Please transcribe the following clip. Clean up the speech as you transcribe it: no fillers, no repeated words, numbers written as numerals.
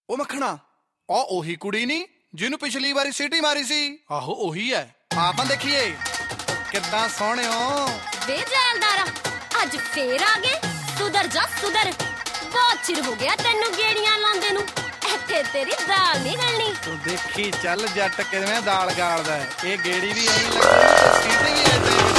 ਉਹ ਮੱਖਣਾ, ਉਹੀ ਕੁੜੀ ਨੀ ਜਿਹਨੂੰ ਪਿਛਲੀ ਵਾਰੀ ਸੀਟੀ ਮਾਰੀ ਸੀ? ਆਹੋ ਉਹੀ ਹੈ। ਆਪਾਂ ਦੇਖੀਏ ਕਿੱਦਾਂ ਸੋਹਣਿਓ। ਵੇ ਜੈਲਦਾਰਾ, ਅੱਜ ਫੇਰ ਆ ਗਏ? ਸੁਧਰ ਜਾ ਸੁਧਰ, ਬਹੁਤ ਚਿਰ ਹੋ ਗਿਆ ਤੈਨੂੰ ਗੇੜੀਆਂ ਲਾਉਂਦੇ ਨੂੰ। ਇੱਥੇ ਤੇਰੀ ਦਾਲ ਨਹੀਂ ਗਲਣੀ। ਤੂੰ ਦੇਖੀ ਚੱਲ ਜੱਟ ਕਿਵੇਂ ਦਾਲ ਗਾਲਦਾ। ਇਹ ਗੇੜੀ ਵੀ ਐਂ ਲੱਗਦੀ, ਸੀਟੀ ਵੀ ਐਂ